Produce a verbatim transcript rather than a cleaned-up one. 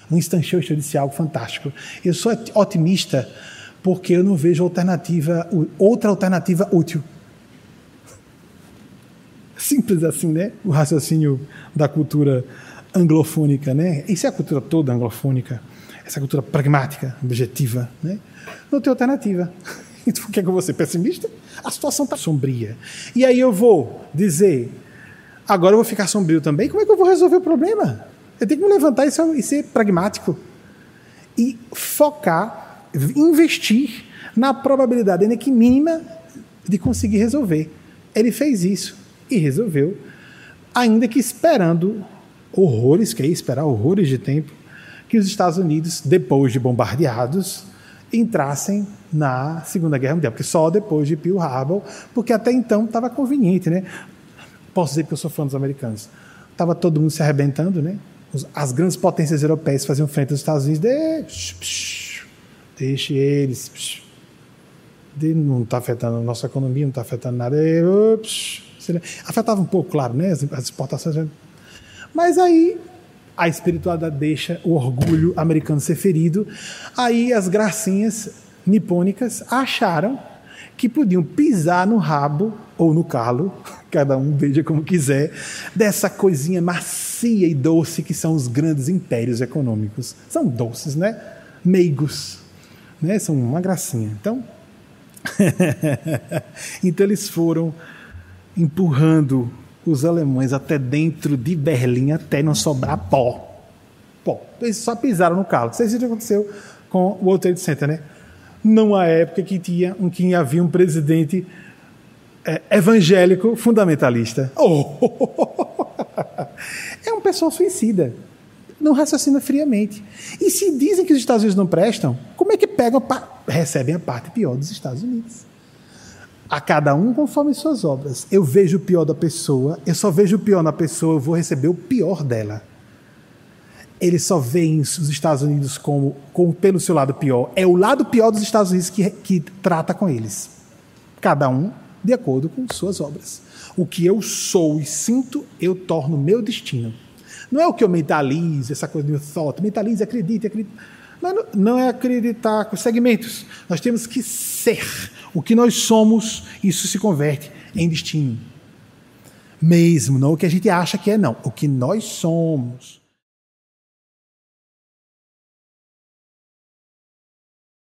Winston Churchill disse algo fantástico. Eu sou otimista porque eu não vejo alternativa, outra alternativa útil. Simples assim, né? O raciocínio da cultura anglofônica, né? Isso é a cultura toda anglofônica. Essa cultura pragmática, objetiva, né? Não tem alternativa. Então, o que é que eu vou ser pessimista? A situação está sombria. E aí eu vou dizer, agora eu vou ficar sombrio também? Como é que eu vou resolver o problema? Eu tenho que me levantar e ser pragmático. E focar, investir na probabilidade, ainda que mínima, de conseguir resolver. Ele fez isso e resolveu, ainda que esperando horrores, que é esperar horrores de tempo, que os Estados Unidos, depois de bombardeados, entrassem na Segunda Guerra Mundial, porque só depois de Pearl Harbor, porque até então estava conveniente, né? Posso dizer que eu sou fã dos americanos. Estava todo mundo se arrebentando, né? As grandes potências europeias faziam frente aos Estados Unidos, deixe, psh, deixe eles, psh, de, não está afetando a nossa economia, não está afetando nada, psh, afetava um pouco, claro, né? As, as exportações. Mas aí a espiritualidade deixa o orgulho americano ser ferido. Aí as gracinhas nipônicas acharam que podiam pisar no rabo ou no calo, cada um veja como quiser, dessa coisinha macia e doce que são os grandes impérios econômicos. São doces, né? Meigos, né? São uma gracinha. Então, então eles foram empurrando os alemães até dentro de Berlim, até não sobrar pó. Pó. Eles só pisaram no calo. Vocês viram o que aconteceu com o World Trade Center, né? Numa época que, tinha, que havia um presidente é, evangélico fundamentalista. Oh! É um pessoal suicida. Não raciocina friamente. E se dizem que os Estados Unidos não prestam, como é que pegam, recebem a parte pior dos Estados Unidos? A cada um conforme suas obras. Eu vejo o pior da pessoa, eu só vejo o pior na pessoa, eu vou receber o pior dela. Eles só veem os Estados Unidos como, como pelo seu lado pior. É o lado pior dos Estados Unidos que, que trata com eles. Cada um de acordo com suas obras. O que eu sou e sinto, eu torno meu destino. Não é o que eu mentalizo, essa coisa do thought. Mentalize, acredite, acredite. Não, não é acreditar com segmentos. Nós temos que ser. O que nós somos, isso se converte em destino. Mesmo, não o que a gente acha que é, não. O que nós somos.